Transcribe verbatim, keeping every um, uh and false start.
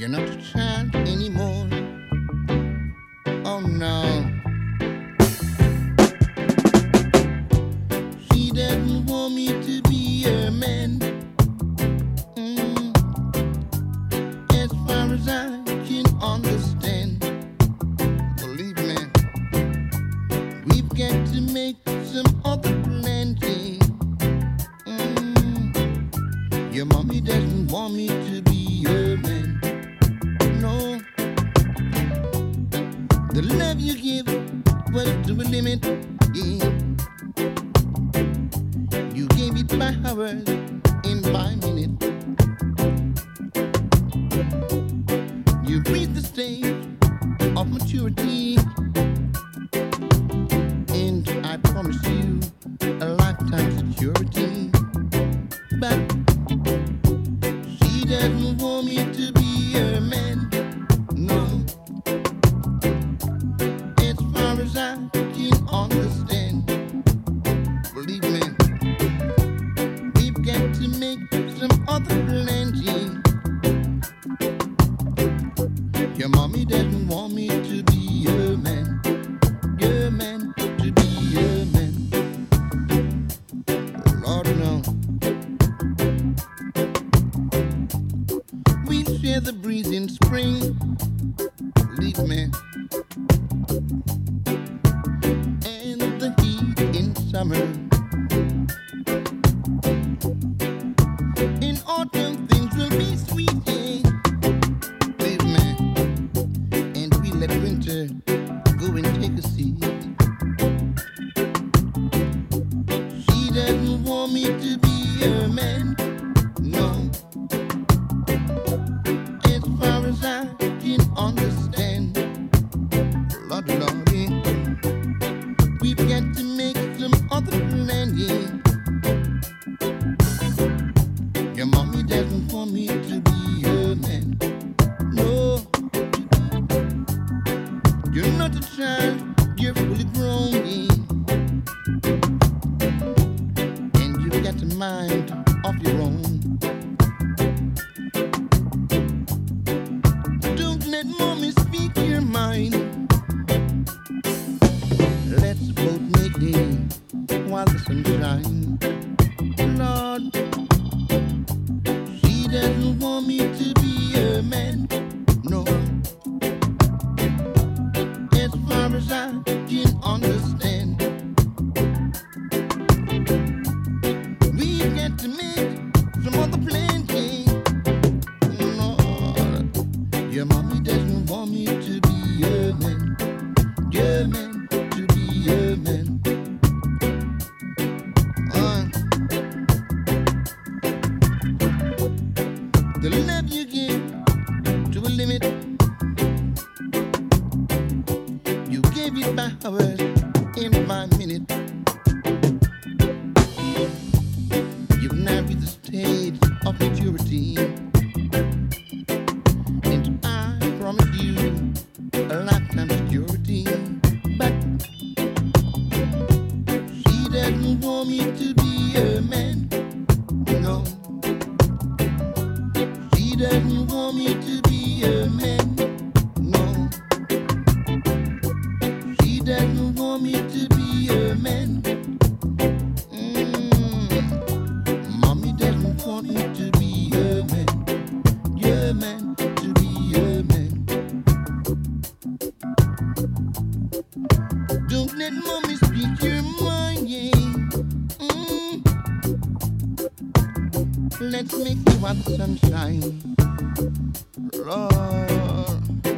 You're not a child anymore. Oh no. She doesn't want me to be a man. Mm. As far as I can understand, believe me, we've got to make some other plans. Mm. Your mommy doesn't want me to be a man. No. The love you give was to a limit. Yeah. You gave it by hours in by minutes. You've reached the stage of maturity, and I promise you a lifetime security. But she doesn't want me to be a man. No. As far as I can understand, believe me, we've got to make some other plans. Yeah. Your mommy doesn't want me to be a man. Your man to be a man. Lord no. We share the breeze in spring. Believe me. And the heat in summer. In autumn things will be sweet, yeah. Believe me. And we let winter go and take a seat. She doesn't want me to be a man. No. As far as I can understand, Lord, Lordy, we've got to make some other plan, yeah. Your mommy doesn't want me to be a man. No. You're not a child, you're fully grown, yeah. And you've got a mind of your own. Don't let mommy speak your mind. Let's both make hay while the sun shines. Lord, she doesn't want me to be a man. No. As far as I can understand, we've got to make some other plans. Lord, your mommy doesn't want me to be a man. Your man to be a man. Uh, the love you give to a limit. You gave it by hours in by minute. You've now reached the stage of maturity, and I promise you a lifetime security. But she doesn't want me to be a man. No. She doesn't want me to be a man. No. She doesn't want me to be a man. Mm. Mommy doesn't want me to be a man. Yeah, man, to be a man. Don't let mommy speak your mind, yeah. Mm. Let's make it while the sun shines. Lord.